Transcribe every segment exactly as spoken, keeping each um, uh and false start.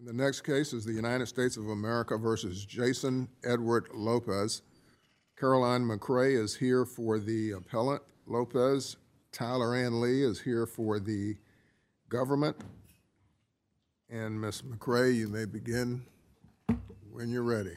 And the next case is the United States of America versus Jason Edward Lopez. Caroline McCray is here for the appellant, Lopez. Tyler Ann Lee is here for the government. And Miz McCray, you may begin when you're ready.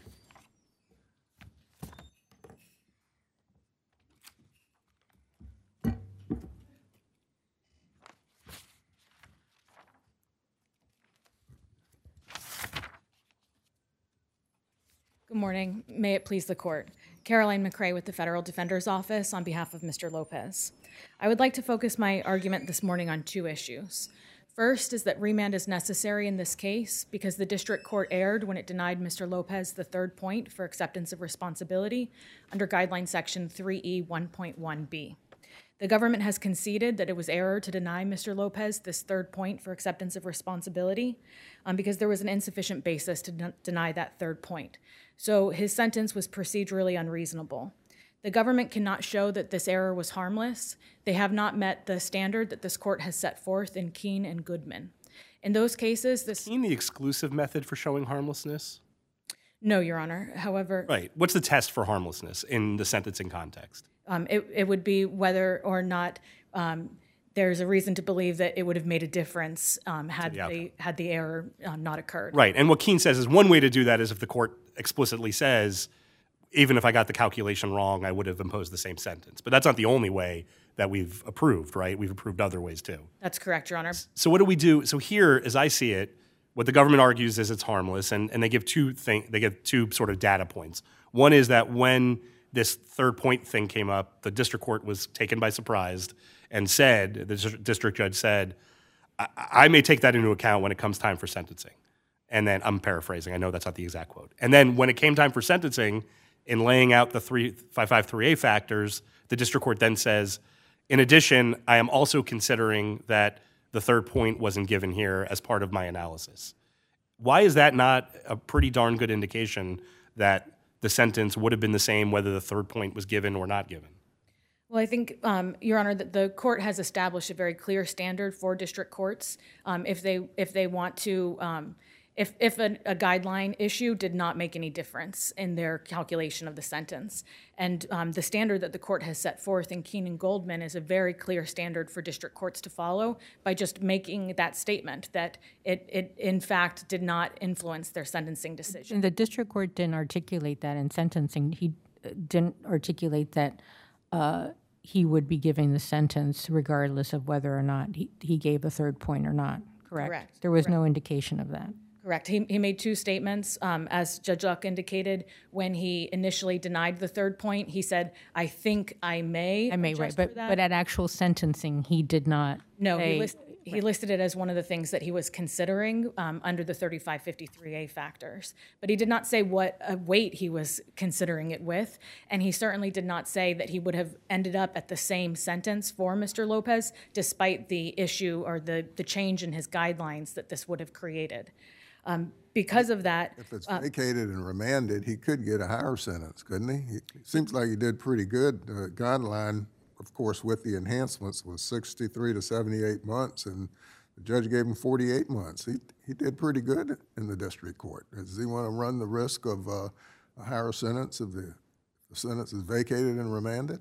Good morning. May it please the court. Caroline McCray with the Federal Defender's Office on behalf of Mister Lopez. I would like to focus my argument this morning on two issues. First is that remand is necessary in this case because the district court erred when it denied Mister Lopez the third point for acceptance of responsibility under Guideline Section three E one point one B. The government has conceded that it was error to deny Mister Lopez this third point for acceptance of responsibility um, because there was an insufficient basis to de- deny that third point. So his sentence was procedurally unreasonable. The government cannot show that this error was harmless. They have not met the standard that this court has set forth in Keene and Goodman. In those cases, this— Is Keene the exclusive method for showing harmlessness? No, Your Honor. However— Right. What's the test for harmlessness in the sentencing context? Um, it, it would be whether or not um, there's a reason to believe that it would have made a difference um, had the the had the error um, not occurred. Right. And what Keene says is one way to do that is if the court explicitly says, even if I got the calculation wrong, I would have imposed the same sentence. But that's not the only way that we've approved, right? We've approved other ways too. That's correct, Your Honor. So what do we do? So here, as I see it, what the government argues is it's harmless, and, and they give two thing, they give two sort of data points. One is that when this third point thing came up, the district court was taken by surprise and said, the district judge said, I, I may take that into account when it comes time for sentencing. And then, I'm paraphrasing, I know that's not the exact quote. And then when it came time for sentencing, in laying out the three five five three A factors, the district court then says, in addition, I am also considering that the third point wasn't given here as part of my analysis. Why is that not a pretty darn good indication that the sentence would have been the same whether the third point was given or not given? Well, I think, um, Your Honor, that the court has established a very clear standard for district courts. Um, if they if they want to, um, if if a, a guideline issue did not make any difference in their calculation of the sentence, and um, the standard that the court has set forth in Keene and Goldman is a very clear standard for district courts to follow by just making that statement that it it in fact did not influence their sentencing decision. And the district court didn't articulate that in sentencing. He didn't articulate that uh, he would be giving the sentence regardless of whether or not he, he gave a third point or not, correct? Correct. There was Correct. no indication of that. Correct. He, he made two statements. Um, as Judge Luck indicated, when he initially denied the third point, he said, I think I may I may, adjust right, for but, that. but at actual sentencing, he did not No, say, he, list, he listed it as one of the things that he was considering um, under the thirty-five fifty-three A factors. But he did not say what uh, weight he was considering it with, and he certainly did not say that he would have ended up at the same sentence for Mister Lopez, despite the issue or the, the change in his guidelines that this would have created. Um, because of that— If it's uh, vacated and remanded, he could get a higher sentence, couldn't he? He seems like he did pretty good. The guideline, of course, with the enhancements was sixty-three to seventy-eight months, and the judge gave him forty-eight months. He he did pretty good in the district court. Does he want to run the risk of uh, a higher sentence if the, the sentence is vacated and remanded?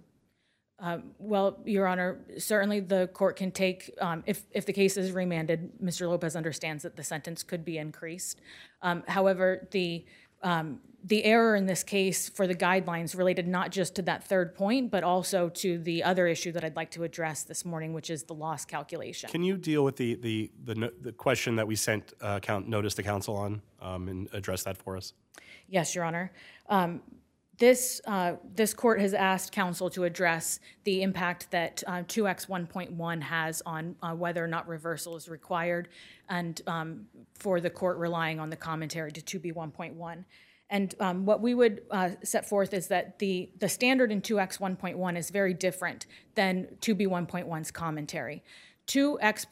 Um, well, Your Honor, certainly the court can take, um, if, if the case is remanded, Mister Lopez understands that the sentence could be increased. Um, however, the um, the error in this case for the guidelines related not just to that third point, but also to the other issue that I'd like to address this morning, which is the loss calculation. Can you deal with the the the, the question that we sent uh, count, notice to counsel on um, and address that for us? Yes, Your Honor. Um, This uh, this court has asked counsel to address the impact that uh, two X one point one has on uh, whether or not reversal is required, and um, for the court relying on the commentary to two B one point one. And um, what we would uh, set forth is that the, the standard in two X one point one is very different than two B one point one's commentary. two X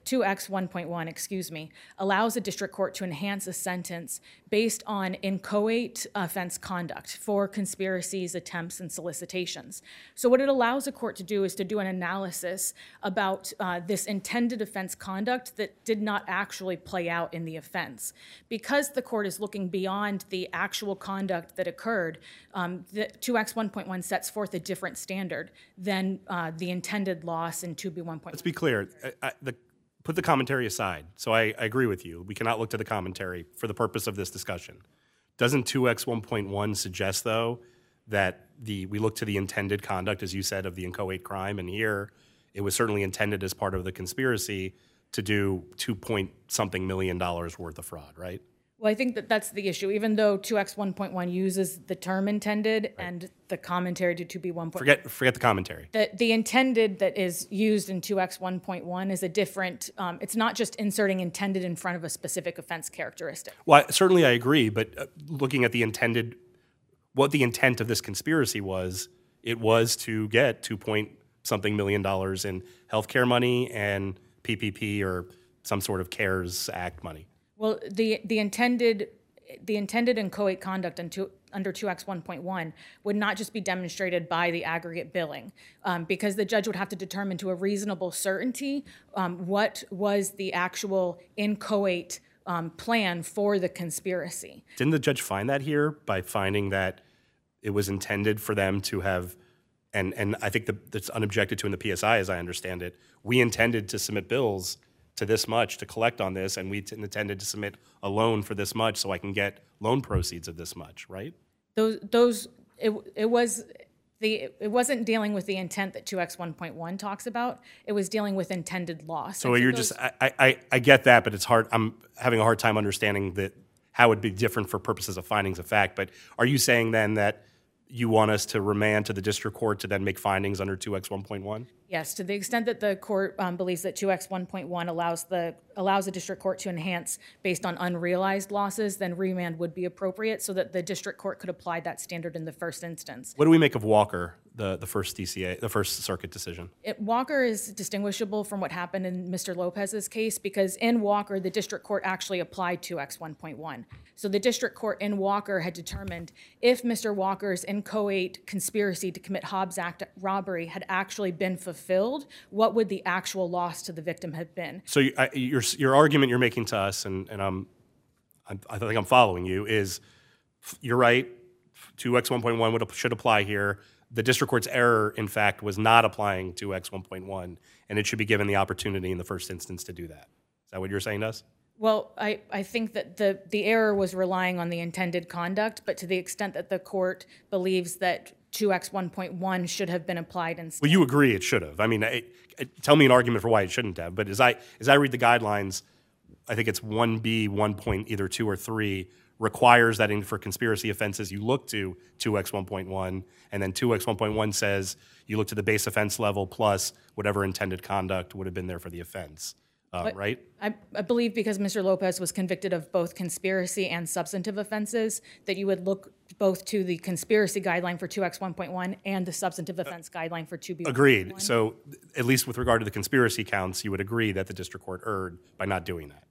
two X one point one, excuse me, allows a district court to enhance a sentence based on inchoate offense conduct for conspiracies, attempts, and solicitations. So what it allows a court to do is to do an analysis about uh, this intended offense conduct that did not actually play out in the offense. Because the court is looking beyond the actual conduct that occurred, um, the two X one point one sets forth a different standard than uh, the intended loss in two B one point one. Let's be clear. I, I, the, put the commentary aside. So I, I agree with you. We cannot look to the commentary for the purpose of this discussion. Doesn't two X one point one suggest, though, that the we look to the intended conduct, as you said, of the inchoate crime? And here, it was certainly intended as part of the conspiracy to do two point something million dollars worth of fraud, right? Well, I think that that's the issue. Even though two X one point one uses the term intended right. and the commentary to two B one point one. Forget, forget the commentary. The, the intended that is used in two X one point one is a different, um, it's not just inserting intended in front of a specific offense characteristic. Well, I, certainly I agree, but uh, looking at the intended, what the intent of this conspiracy was, it was to get two point something million dollars in healthcare money and P P P or some sort of CARES Act money. Well, the the intended the intended inchoate conduct into, under two X one point one would not just be demonstrated by the aggregate billing, um, because the judge would have to determine to a reasonable certainty um, what was the actual inchoate um, plan for the conspiracy. Didn't the judge find that here by finding that it was intended for them to have, and and I think the, that's unobjected to in the P S I, as I understand it, we intended to submit bills to this much to collect on this, and we t- intended to submit a loan for this much so I can get loan proceeds of this much, right? Those, those, it, it was the, it wasn't dealing with the intent that two X one point one talks about. It was dealing with intended loss. So you're those, just, I, I, I get that, but it's hard. I'm having a hard time understanding that how it would be different for purposes of findings of fact. But are you saying then that you want us to remand to the district court to then make findings under two X one point one? Yes, to the extent that the court um, believes that two X one point one allows the allows the district court to enhance based on unrealized losses, then remand would be appropriate so that the district court could apply that standard in the first instance. What do we make of Walker, the, the first D C A, the First Circuit decision? It, Walker is distinguishable from what happened in Mister Lopez's case because in Walker, the district court actually applied two X one point one. So the district court in Walker had determined if Mister Walker's inchoate conspiracy to commit Hobbs Act robbery had actually been fulfilled, what would the actual loss to the victim have been? So you, I, your your argument you're making to us, and, and I'm, I'm, I think I'm following you, is you're right, two X one point one would, should apply here. The district court's error, in fact, was not applying two X one point one, and it should be given the opportunity in the first instance to do that. Is that what you're saying to us? Well, I, I think that the, the error was relying on the intended conduct, but to the extent that the court believes that two X one point one should have been applied instead. Well, you agree it should have. I mean, it, it, tell me an argument for why it shouldn't have. But as I as I read the guidelines, I think it's one B, one point either two or three, requires that in, for conspiracy offenses you look to two X one point one, and then two X one point one says you look to the base offense level plus whatever intended conduct would have been there for the offense. Uh, right? I, I believe because Mister Lopez was convicted of both conspiracy and substantive offenses, that you would look both to the conspiracy guideline for two X one point one and the substantive offense uh, guideline for two B one point one. Agreed. So at least with regard to the conspiracy counts, you would agree that the district court erred by not doing that.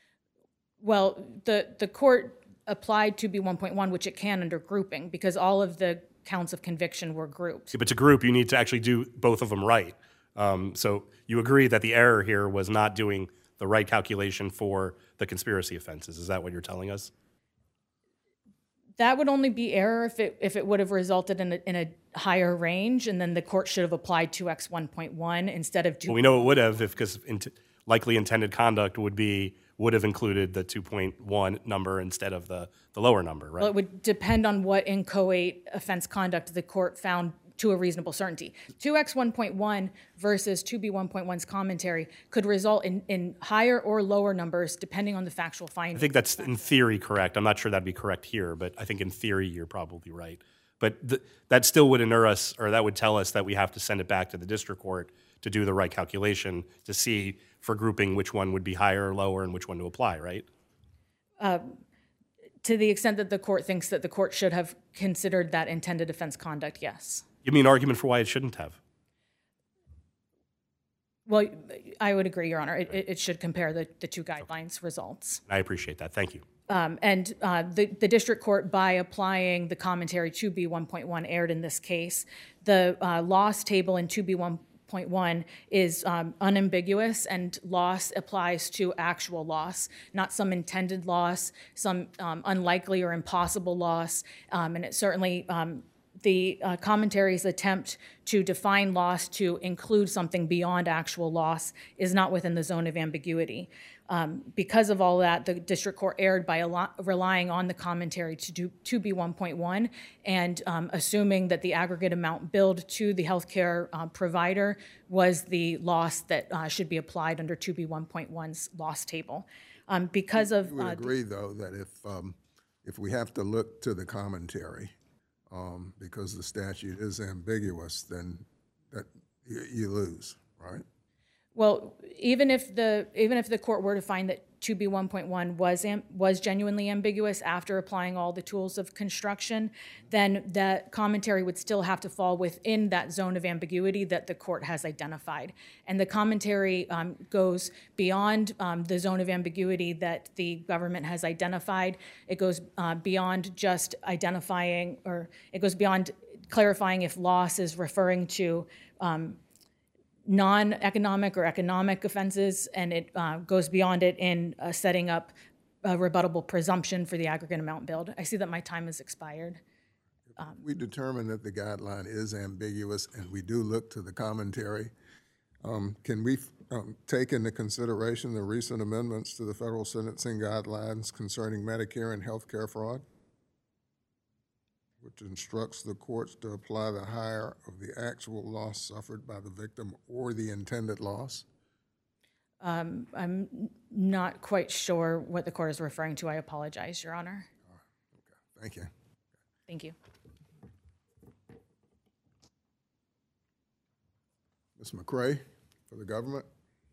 Well, the, the court applied two B one point one, which it can under grouping, because all of the counts of conviction were grouped. If it's a group, you need to actually do both of them right. Um, so you agree that the error here was not doing the right calculation for the conspiracy offenses. Is that what you're telling us? That would only be error if it if it would have resulted in a, in a higher range, and then the court should have applied two X one point one instead of two. Well, we know it would have, if because int- likely intended conduct would be would have included the two point one number instead of the, the lower number, right? Well, it would depend on what inchoate offense conduct the court found to a reasonable certainty. two X one point one versus two B one point one's commentary could result in, in higher or lower numbers depending on the factual findings. I think that's in theory correct. I'm not sure that'd be correct here, but I think in theory you're probably right. But th- that still would inure us, or that would tell us that we have to send it back to the district court to do the right calculation to see for grouping which one would be higher or lower and which one to apply, right? Uh, to the extent that the court thinks that the court should have considered that intended offense conduct, yes. Give me an argument for why it shouldn't have. Well, I would agree, Your Honor. It, it it should compare the, the two guidelines results. I appreciate that. Thank you. Um, and uh, the, the district court, by applying the commentary to B one point one, erred in this case. The uh, loss table in two B one point one is um, unambiguous, and loss applies to actual loss, not some intended loss, some um, unlikely or impossible loss. Um, and it certainly, um, the uh, commentary's attempt to define loss to include something beyond actual loss is not within the zone of ambiguity. Um, because of all that, the district court erred by a lot, relying on the commentary to do two B one point one and um, assuming that the aggregate amount billed to the healthcare uh, provider was the loss that uh, should be applied under two B one point one's loss table. Um, because of You would uh, agree, though, that if, um, if we have to look to the commentary, um, because the statute is ambiguous, then that you, you lose, right? Well, even if the even if the court were to find that two B one point one was am, was genuinely ambiguous after applying all the tools of construction, then that commentary would still have to fall within that zone of ambiguity that the court has identified. And the commentary um, goes beyond um, the zone of ambiguity that the government has identified. It goes uh, beyond just identifying, or it goes beyond clarifying if loss is referring to um, non-economic or economic offenses, and it uh, goes beyond it in uh, setting up a rebuttable presumption for the aggregate amount billed. I see that my time has expired. Um, we determine that the guideline is ambiguous, and we do look to the commentary. Um, can we um, take into consideration the recent amendments to the federal sentencing guidelines concerning Medicare and health care fraud, which instructs the courts to apply the higher of the actual loss suffered by the victim or the intended loss? Um, I'm not quite sure what the court is referring to. I apologize, Your Honor. All right. Okay. Thank you. Thank you. Miz McCray for the government.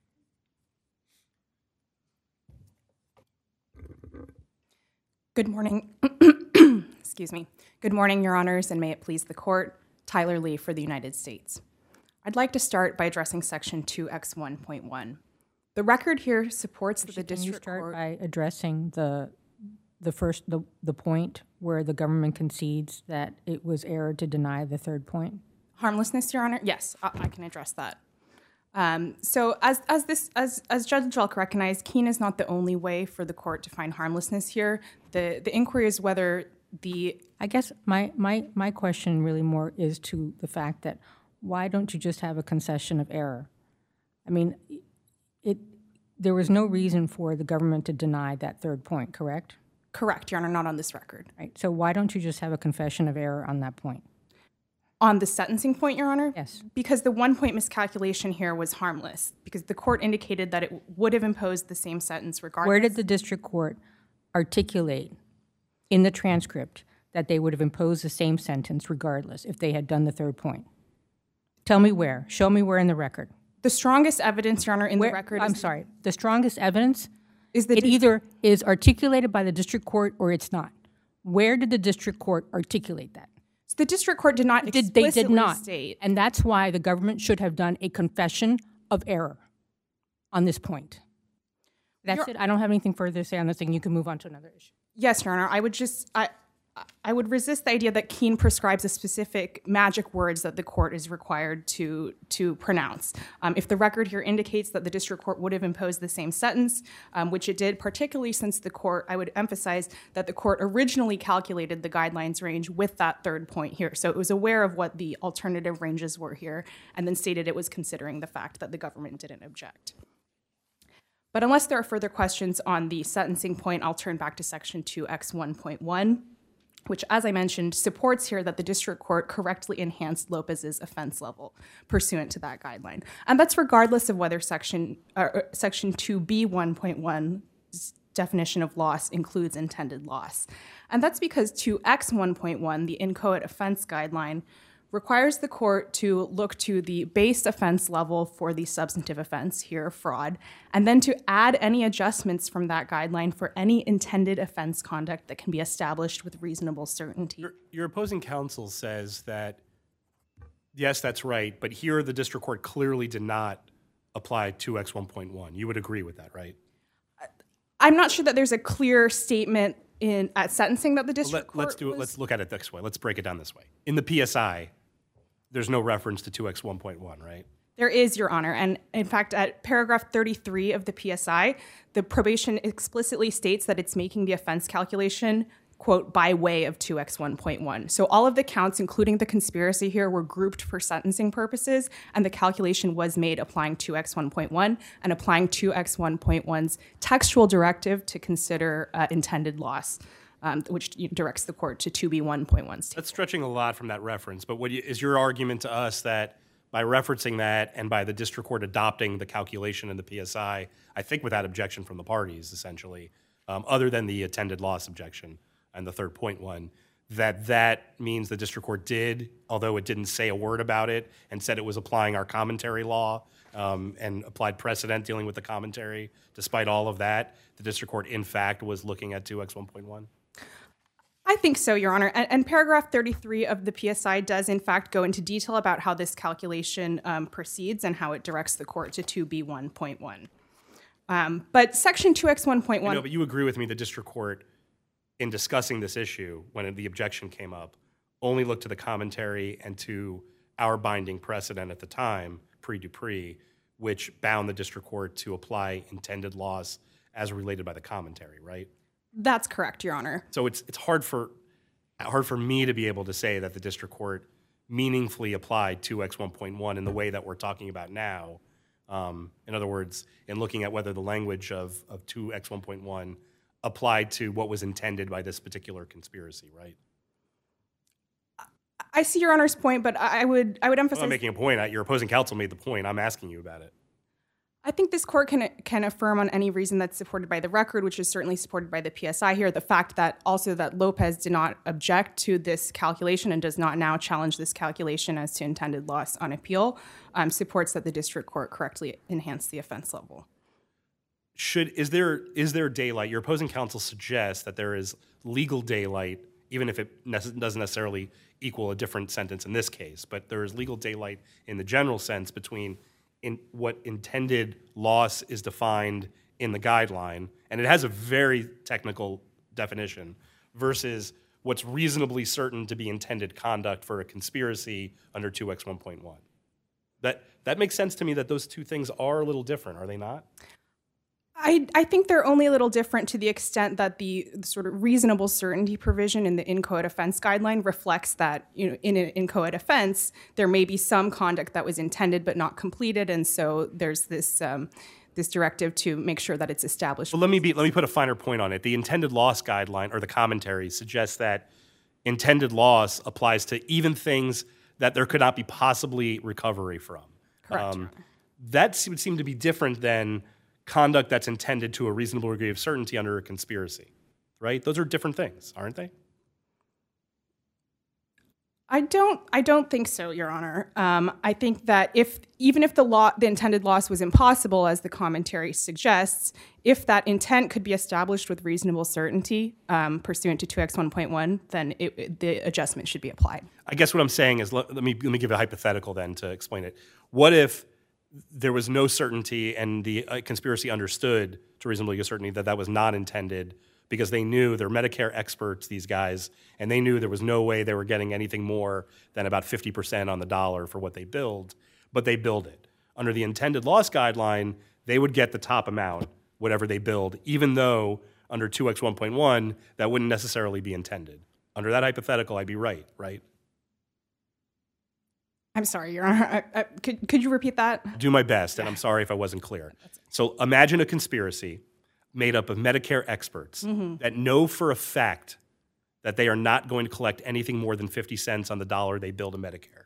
Good morning. Excuse me. Good morning, Your Honors, and may it please the court. Tyler Lee for the United States. I'd like to start by addressing Section two X one point one. The record here supports that the Can you district start court... by addressing the the first the the point where the government concedes that it was error to deny the third point? Harmlessness, Your Honor? Yes, I, I can address that. Um, so as as this as as Judge Jelk recognized, Keene is not the only way for the court to find harmlessness here. The the inquiry is whether the I guess my, my, my question really more is to the fact that why don't you just have a concession of error? I mean, it there was no reason for the government to deny that third point, correct? Correct, Your Honor, not on this record. Right. So why don't you just have a confession of error on that point? On the sentencing point, Your Honor? Yes. Because the one-point miscalculation here was harmless, because the court indicated that it would have imposed the same sentence regardless. Where did the district court articulate in the transcript that they would have imposed the same sentence regardless if they had done the third point? Tell me where. Show me where in the record. The strongest evidence, Your Honor, in Where, the record I'm is... sorry. The strongest evidence, is the it either is articulated by the district court or it's not. Where did the district court articulate that? So the district court did not Did, explicitly they did not. state... And that's why the government should have done a confession of error on this point. That's Your, it. I don't have anything further to say on this thing. You can move on to another issue. Yes, Your Honor. I would just... I, I would resist the idea that Keene prescribes a specific magic words that the court is required to, to pronounce. Um, if the record here indicates that the district court would have imposed the same sentence, um, which it did, particularly since the court, I would emphasize that the court originally calculated the guidelines range with that third point here. So it was aware of what the alternative ranges were here and then stated it was considering the fact that the government didn't object. But unless there are further questions on the sentencing point, I'll turn back to Section two X one point one. Which, as I mentioned, supports here that the district court correctly enhanced Lopez's offense level pursuant to that guideline. And that's regardless of whether section, uh, section two B one point one's definition of loss includes intended loss. And that's because two X one point one, the inchoate offense guideline, requires the court to look to the base offense level for the substantive offense, here fraud, and then to add any adjustments from that guideline for any intended offense conduct that can be established with reasonable certainty. Your, your opposing counsel says that, yes, that's right, but here the district court clearly did not apply two X one point one. You would agree with that, right? I'm not sure that there's a clear statement in at sentencing that the Well, district let, court let's do it. was- Let's look at it this way. Let's break it down this way. In the P S I, there's no reference to two X one point one, right? There is, Your Honor. And in fact, at paragraph thirty-three of the P S I, the probation explicitly states that it's making the offense calculation, quote, by way of two X one point one. So all of the counts, including the conspiracy here, were grouped for sentencing purposes, and the calculation was made applying two X one point one and applying two X one point one's textual directive to consider uh, intended loss, um, which directs the court to two B one point one. That's stretching a lot from that reference. But what you, is your argument to us that by referencing that and by the district court adopting the calculation in the P S I, I think without objection from the parties, essentially, um, other than the attended loss objection and the third point one, that that means the district court did, although it didn't say a word about it, and said it was applying our commentary law um, and applied precedent dealing with the commentary. Despite all of that, the district court, in fact, was looking at two X one point one? I think so, Your Honor. And, and paragraph thirty-three of the P S I does, in fact, go into detail about how this calculation um, proceeds and how it directs the court to two B one point one. Um, but section two X one point one... No, but you agree with me the district court, in discussing this issue, when the objection came up, only looked to the commentary and to our binding precedent at the time, pre-Dupree, which bound the district court to apply intended loss as related by the commentary, right? That's correct, Your Honor. So it's it's hard for hard for me to be able to say that the district court meaningfully applied two X one point one in the way that we're talking about now. Um, in other words, in looking at whether the language of, of two X one point one applied to what was intended by this particular conspiracy, right? I see Your Honor's point, but I would I would emphasize... I'm not making a point. Your opposing counsel made the point. I'm asking you about it. I think this court can can affirm on any reason that's supported by the record, which is certainly supported by the P S I here, the fact that also that Lopez did not object to this calculation and does not now challenge this calculation as to intended loss on appeal, um, supports that the district court correctly enhanced the offense level. Should is there is there daylight? Your opposing counsel suggests that there is legal daylight, even if it nece- doesn't necessarily equal a different sentence in this case, but there is legal daylight in the general sense between in what intended loss is defined in the guideline, and it has a very technical definition, versus what's reasonably certain to be intended conduct for a conspiracy under two X one point one. That that makes sense to me that those two things are a little different, are they not? I, I think they're only a little different to the extent that the, the sort of reasonable certainty provision in the inchoate offense guideline reflects that, you know, in an inchoate offense, there may be some conduct that was intended but not completed, and so there's this um, this directive to make sure that it's established. Well, let me be let me put a finer point on it. The intended loss guideline or the commentary suggests that intended loss applies to even things that there could not be possibly recovery from. Correct. Um, that would seem to be different than conduct that's intended to a reasonable degree of certainty under a conspiracy, right? Those are different things, aren't they? I don't. I don't think so, Your Honor. Um, I think that if even if the law, the intended loss was impossible, as the commentary suggests, if that intent could be established with reasonable certainty, um, pursuant to two X one point one, then it, it, the adjustment should be applied. I guess what I'm saying is, let, let me let me give a hypothetical then to explain it. What if there was no certainty and the uh, conspiracy understood to reasonably good certainty that that was not intended, because they knew they're Medicare experts, these guys, and they knew there was no way they were getting anything more than about fifty percent on the dollar for what they billed, but they billed it. Under the intended loss guideline, they would get the top amount, whatever they billed, even though under two X one point one, that wouldn't necessarily be intended. Under that hypothetical, I'd be right, right? I'm sorry, Your Honor. I, I, could, could you repeat that? Do my best, and I'm sorry if I wasn't clear. So imagine a conspiracy made up of Medicare experts mm-hmm. that know for a fact that they are not going to collect anything more than fifty cents on the dollar they bill to Medicare.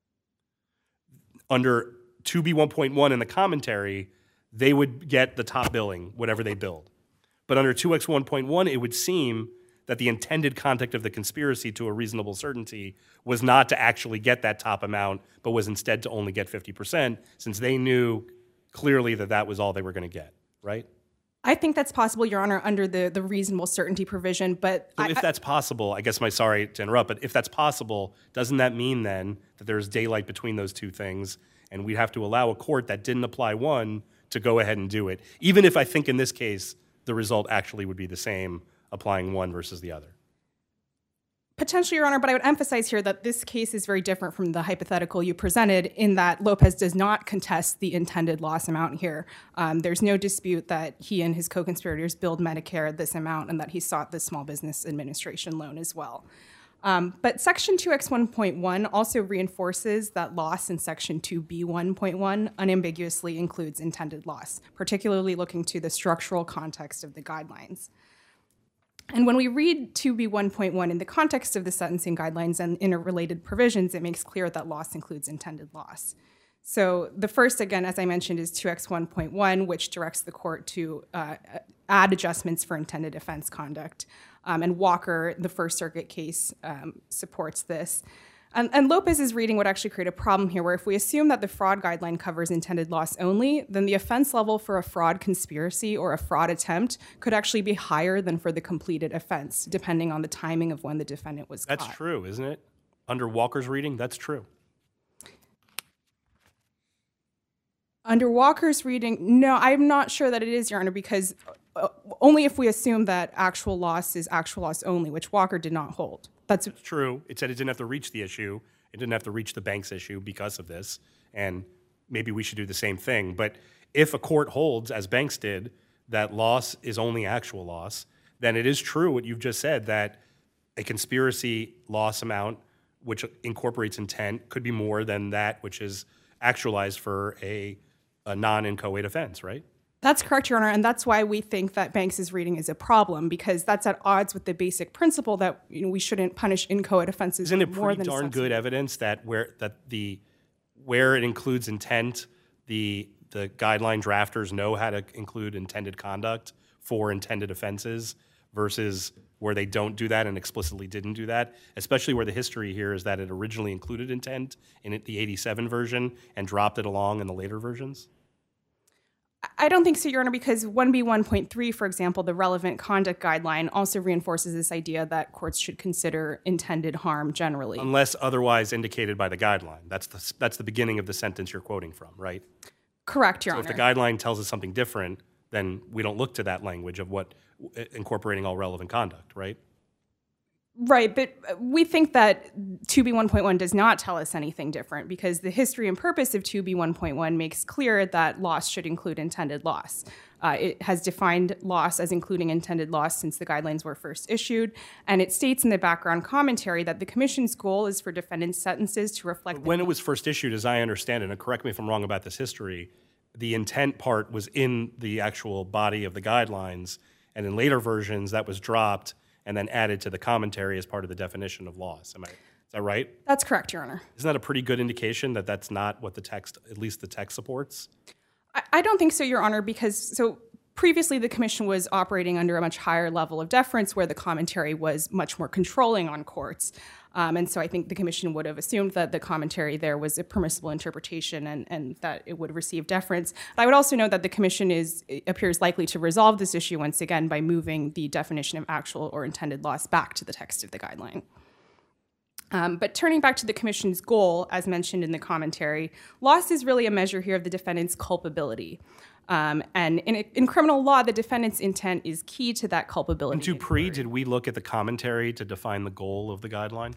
Under two B one point one in the commentary, they would get the top billing, whatever they billed. But under two X one point one, it would seem that the intended conduct of the conspiracy to a reasonable certainty was not to actually get that top amount, but was instead to only get fifty percent, since they knew clearly that that was all they were going to get, right? I think that's possible, Your Honor, under the, the reasonable certainty provision, but... So I, if that's possible, I guess my sorry to interrupt, but if that's possible, doesn't that mean then that there's daylight between those two things, and we'd have to allow a court that didn't apply one to go ahead and do it, even if I think in this case the result actually would be the same applying one versus the other. Potentially, Your Honor, but I would emphasize here that this case is very different from the hypothetical you presented in that Lopez does not contest the intended loss amount here. Um, there's no dispute that he and his co-conspirators billed Medicare this amount and that he sought the Small Business Administration loan as well. Um, but Section two X one point one also reinforces that loss in Section two B one point one unambiguously includes intended loss, particularly looking to the structural context of the guidelines. And when we read two B one point one in the context of the sentencing guidelines and interrelated provisions, it makes clear that loss includes intended loss. So the first, again, as I mentioned, is two X one point one, which directs the court to uh, add adjustments for intended offense conduct. Um, and Walker, the First Circuit case, um, supports this. And, and Lopez's reading would actually create a problem here, where if we assume that the fraud guideline covers intended loss only, then the offense level for a fraud conspiracy or a fraud attempt could actually be higher than for the completed offense, depending on the timing of when the defendant was That's caught. true, isn't it? Under Walker's reading, that's true. Under Walker's reading, no, I'm not sure that it is, Your Honor, because uh, only if we assume that actual loss is actual loss only, which Walker did not hold. That's True. It said it didn't have to reach the issue. It didn't have to reach the bank's issue because of this. And maybe we should do the same thing. But if a court holds, as banks did, that loss is only actual loss, then it is true what you've just said, that a conspiracy loss amount, which incorporates intent, could be more than that which is actualized for a, a non-inchoate offense, right? That's correct, Your Honor, and that's why we think that Banks's reading is a problem, because that's at odds with the basic principle that, you know, we shouldn't punish inchoate offenses Isn't it more pretty than darn good evidence that where that the where it includes intent, the the guideline drafters know how to include intended conduct for intended offenses versus where they don't do that and explicitly didn't do that, especially where the history here is that it originally included intent in it, the eighty-seven version and dropped it along in the later versions? I don't think so, Your Honor, because one B one point three, for example, the relevant conduct guideline, also reinforces this idea that courts should consider intended harm generally. Unless otherwise indicated by the guideline. That's the, that's the beginning of the sentence you're quoting from, right? Correct, Your So Honor. if the guideline tells us something different, then we don't look to that language of what incorporating all relevant conduct, right? Right, but we think that two B one point one does not tell us anything different, because the history and purpose of two B one point one makes clear that loss should include intended loss. Uh, it has defined loss as including intended loss since the guidelines were first issued, and it states in the background commentary that the Commission's goal is for defendants' sentences to reflect... When it was first issued, as I understand it, and correct me if I'm wrong about this history, the intent part was in the actual body of the guidelines, and in later versions that was dropped and then added to the commentary as part of the definition of loss. Am I, is that right? That's correct, Your Honor. Isn't that a pretty good indication that that's not what the text, at least the text, supports? I, I don't think so, Your Honor, because so previously the Commission was operating under a much higher level of deference where the commentary was much more controlling on courts. Um, and so I think the Commission would have assumed that the commentary there was a permissible interpretation and, and that it would receive deference. But I would also note that the Commission is appears likely to resolve this issue once again by moving the definition of actual or intended loss back to the text of the guideline. Um, but turning back to the Commission's goal, as mentioned in the commentary, loss is really a measure here of the defendant's culpability. Um, and in, in criminal law, the defendant's intent is key to that culpability. In Dupree, did we look at the commentary to define the goal of the guideline?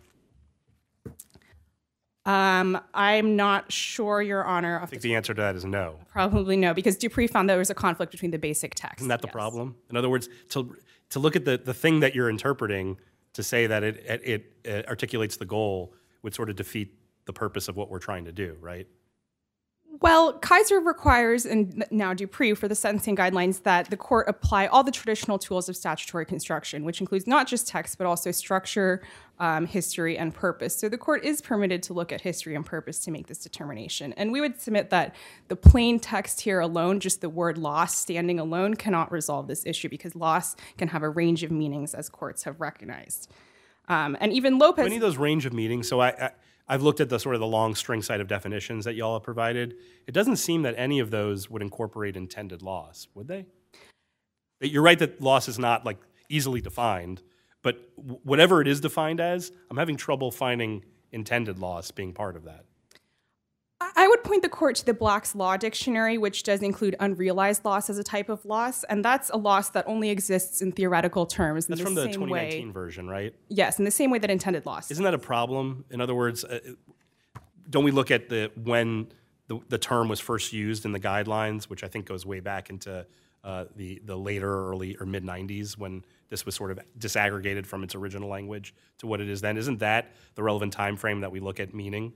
Um, I'm not sure, Your Honor. I think the answer to that is no. Probably no, because Dupree found there was a conflict between the basic text. Isn't that the yes. problem? In other words, to to look at the, the thing that you're interpreting to say that it, it it articulates the goal would sort of defeat the purpose of what we're trying to do, right? Well, Kaiser requires, and now Dupree, for the sentencing guidelines, that the court apply all the traditional tools of statutory construction, which includes not just text, but also structure, um, history, and purpose. So the court is permitted to look at history and purpose to make this determination. And we would submit that the plain text here alone, just the word loss standing alone, cannot resolve this issue, because loss can have a range of meanings, as courts have recognized. Um, and even Lopez... Any of those range of meanings, so I... I I've looked at the sort of the long string side of definitions that y'all have provided. It doesn't seem that any of those would incorporate intended loss, would they? You're right that loss is not like easily defined, but whatever it is defined as, I'm having trouble finding intended loss being part of that. I would would point the court to the Black's Law Dictionary, which does include unrealized loss as a type of loss, and that's a loss that only exists in theoretical terms. In That's the from the same twenty nineteen way, version, right? yes, in the same way that intended loss. Isn't that a problem? In other words, uh, don't we look at the when the, the term was first used in the guidelines, which I think goes way back into uh, the the later, early or mid nineties when this was sort of disaggregated from its original language to what it is then? Isn't that the relevant time frame that we look at meaning?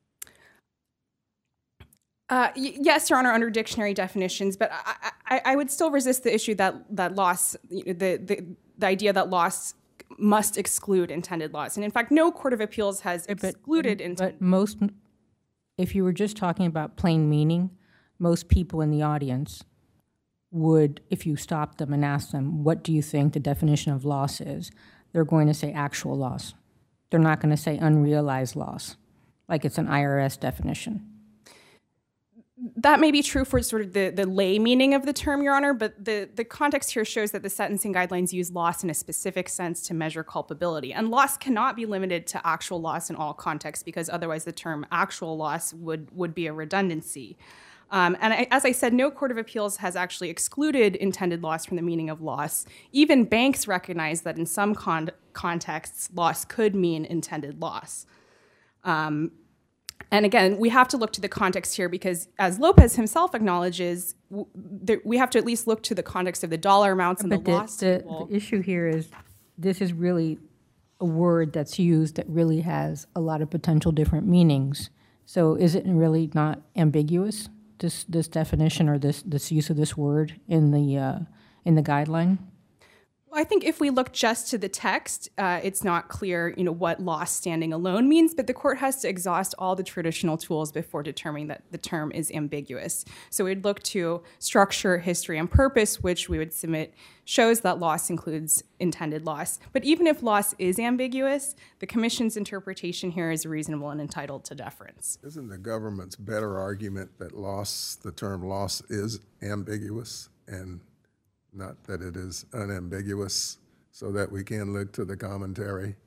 Uh, y- yes, Your Honor, under dictionary definitions, but I, I, I would still resist the issue that that loss, the, the the idea that loss must exclude intended loss. And in fact, no court of appeals has excluded intended. But most, if you were just talking about plain meaning, most people in the audience would, if you stopped them and asked them, what do you think the definition of loss is, they're going to say actual loss. They're not going to say unrealized loss, like it's an I R S definition. That may be true for sort of the, the lay meaning of the term, Your Honor, but the, the context here shows that the sentencing guidelines use loss in a specific sense to measure culpability. And loss cannot be limited to actual loss in all contexts because otherwise the term actual loss would, would be a redundancy. Um, and I, as I said, no court of appeals has actually excluded intended loss from the meaning of loss. Even banks recognize that in some con- contexts, loss could mean intended loss. Um, And again, we have to look to the context here because, as Lopez himself acknowledges, w- there, we have to at least look to the context of the dollar amounts and But the the, loss the, table. the issue here is this is really a word that's used that really has a lot of potential different meanings. So is it really not ambiguous, this this definition or this this use of this word in the uh, in the guideline? I think if we look just to the text, uh, it's not clear, you know, what loss standing alone means, but the court has to exhaust all the traditional tools before determining that the term is ambiguous. So we'd look to structure, history, and purpose, which we would submit shows that loss includes intended loss. But even if loss is ambiguous, the commission's interpretation here is reasonable and entitled to deference. Isn't the government's better argument that loss, the term loss is ambiguous and not that it is unambiguous, so that we can look to the commentary,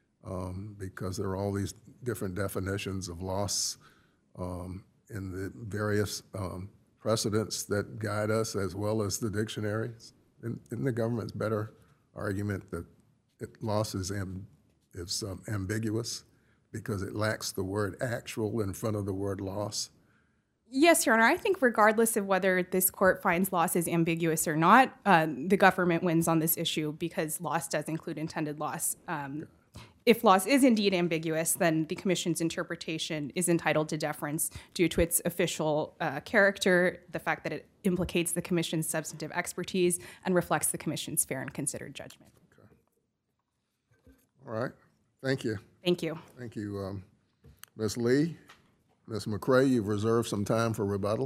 um, because there are all these different definitions of loss um, in the various um, precedents that guide us, as well as the dictionaries. Isn't isn't the government's better argument that it, loss is, am, is um, ambiguous because it lacks the word actual in front of the word loss? Yes, Your Honor. I think regardless of whether this court finds loss is ambiguous or not, uh, the government wins on this issue because loss does include intended loss. Um, if loss is indeed ambiguous, then the commission's interpretation is entitled to deference due to its official uh, character, the fact that it implicates the commission's substantive expertise, and reflects the commission's fair and considered judgment. Okay. All right. Thank you. Thank you. Thank you, um, Miz Lee. Miz McCray, you've reserved some time for rebuttal.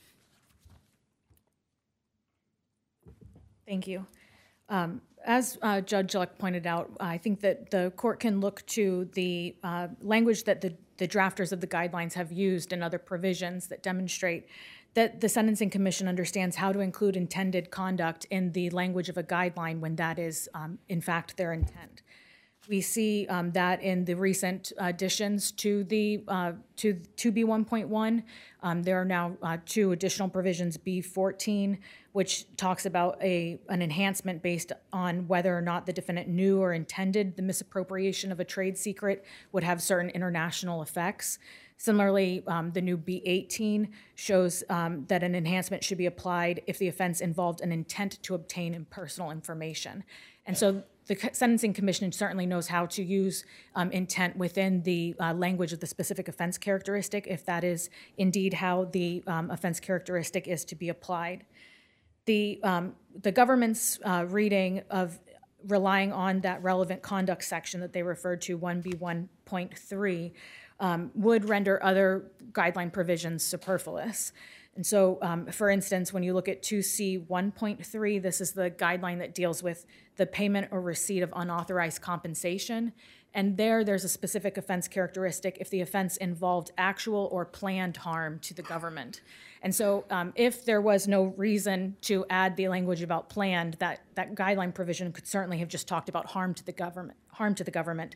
Thank you. Um, as uh, Judge Luck pointed out, I think that the court can look to the uh, language that the, the drafters of the guidelines have used and other provisions that demonstrate that the Sentencing Commission understands how to include intended conduct in the language of a guideline when that is, um, in fact, their intent. We see um, that in the recent additions to the uh, to two B one point one. Um, there are now uh, two additional provisions, B fourteen, which talks about a an enhancement based on whether or not the defendant knew or intended the misappropriation of a trade secret would have certain international effects. Similarly, um, the new B eighteen shows um, that an enhancement should be applied if the offense involved an intent to obtain impersonal information. And so the Sentencing Commission certainly knows how to use um, intent within the uh, language of the specific offense characteristic, if that is indeed how the um, offense characteristic is to be applied. The, um, the government's uh, reading of relying on that relevant conduct section that they referred to, one B one point three, um, would render other guideline provisions superfluous. And so, um, for instance, when you look at two C one point three, this is the guideline that deals with the payment or receipt of unauthorized compensation. And there, there's a specific offense characteristic if the offense involved actual or planned harm to the government. And so um, if there was no reason to add the language about planned, that, that guideline provision could certainly have just talked about harm to the government. Harm to the government.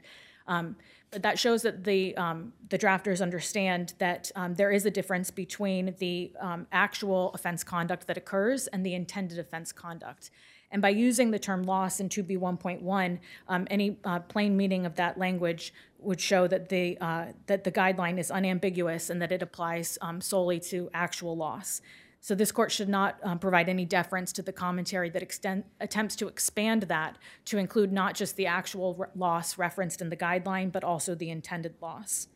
Um, but that shows that the, um, the drafters understand that um, there is a difference between the um, actual offense conduct that occurs and the intended offense conduct. And by using the term loss in two B one point one, um, any uh, plain meaning of that language would show that the, uh, that the guideline is unambiguous and that it applies um, solely to actual loss. So this court should not um, provide any deference to the commentary that extend, attempts to expand that to include not just the actual re- loss referenced in the guideline, but also the intended loss.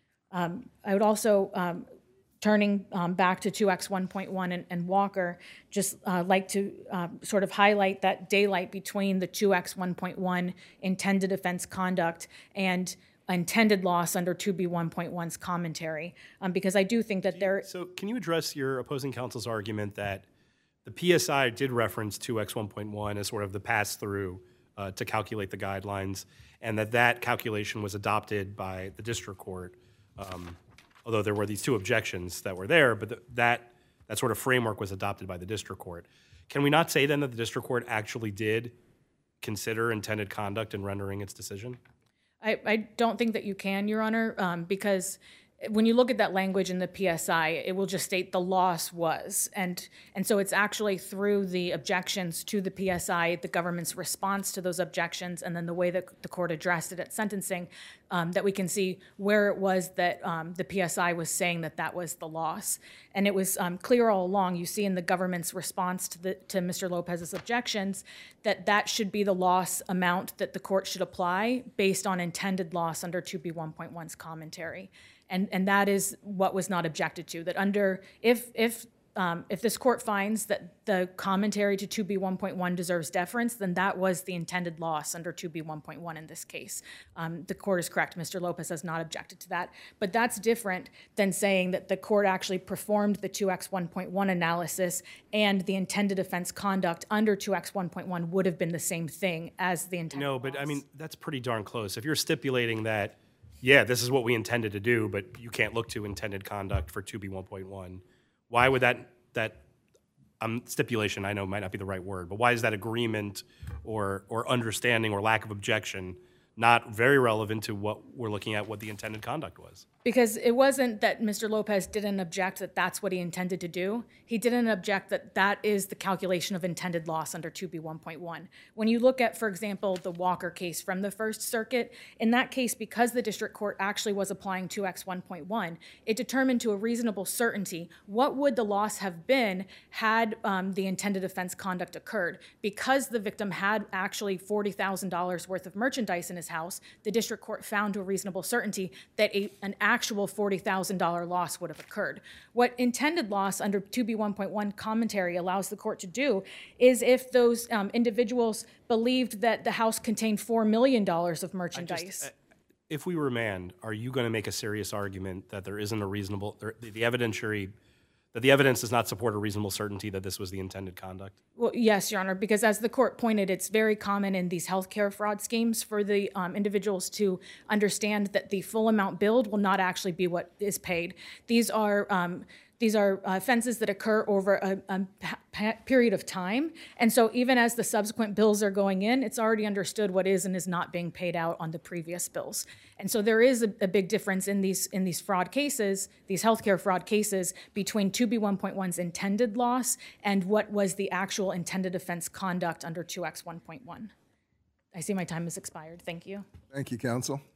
Um, I would also, um, turning um, back to two X one point one and, and Walker, just uh, like to uh, sort of highlight that daylight between the two X one point one intended offense conduct and intended loss under two B one point one's commentary, um, because I do think that there... So can you address your opposing counsel's argument that the P S I did reference two X one point one as sort of the pass-through uh, to calculate the guidelines, and that that calculation was adopted by the district court, um, although there were these two objections that were there, but the, that, that sort of framework was adopted by the district court. Can we not say then that the district court actually did consider intended conduct in rendering its decision? I, I don't think that you can, Your Honor, um, because when you look at that language in the P S I, it will just state the loss was. And, and so it's actually through the objections to the P S I, the government's response to those objections, and then the way that the court addressed it at sentencing, um, that we can see where it was that um, the P S I was saying that that was the loss. And it was um, clear all along. You see in the government's response to, the, to Mister Lopez's objections that that should be the loss amount that the court should apply based on intended loss under two B one point one's commentary. And, and that is what was not objected to, that under, if, if, um, if this court finds that the commentary to two B one point one deserves deference, then that was the intended loss under two B one point one in this case. Um, the court is correct. Mister Lopez has not objected to that. But that's different than saying that the court actually performed the two X one point one analysis and the intended offense conduct under two X one point one would have been the same thing as the intended No, but loss. I mean, that's pretty darn close. If you're stipulating that, yeah, this is what we intended to do, but you can't look to intended conduct for two B one point one, why would that, that um, stipulation, I know might not be the right word, but why is that agreement or, or understanding or lack of objection not very relevant to what we're looking at, what the intended conduct was? Because it wasn't that Mister Lopez didn't object that that's what he intended to do. He didn't object that that is the calculation of intended loss under two B one point one. When you look at, for example, the Walker case from the First Circuit, in that case, because the district court actually was applying two X one point one, it determined to a reasonable certainty what would the loss have been had um, the intended offense conduct occurred. Because the victim had actually forty thousand dollars worth of merchandise in his house, the district court found to a reasonable certainty that a, an actual forty thousand dollars loss would have occurred. What intended loss under two B one point one commentary allows the court to do is if those um, individuals believed that the house contained four million dollars of merchandise. Just, uh, if we remand, are you going to make a serious argument that there isn't a reasonable, there, the, the evidentiary, that the evidence does not support a reasonable certainty that this was the intended conduct? Well, yes, Your Honor, because as the court pointed, it's very common in these healthcare fraud schemes for the um, individuals to understand that the full amount billed will not actually be what is paid. These are um, these are uh, offenses that occur over a, a pa- period of time, and so even as the subsequent bills are going in, it's already understood what is and is not being paid out on the previous bills. And so there is a, a big difference in these in these fraud cases, these healthcare fraud cases, between two B one point one's intended loss and what was the actual intended offense conduct under two X one point one. I see my time has expired. Thank you. Thank you, counsel.